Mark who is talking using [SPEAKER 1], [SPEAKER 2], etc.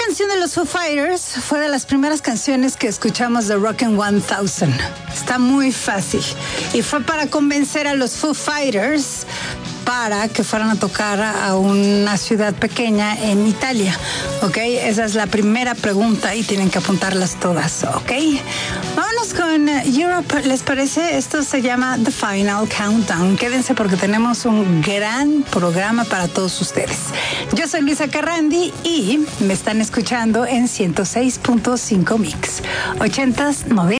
[SPEAKER 1] canción de los Foo Fighters fue de las primeras canciones que escuchamos de Rockin' 1000. Está muy fácil. Y fue para convencer a los Foo Fighters para que fueran a tocar a una ciudad pequeña en Italia, ¿ok? Esa es la primera pregunta y tienen que apuntarlas todas, ¿ok? Vámonos con Europe, ¿les parece? Esto se llama The Final Countdown. Quédense porque tenemos un gran programa para todos ustedes. Yo soy Luisa Carrandi y me están escuchando en 106.5 Mix. 80s, 90s.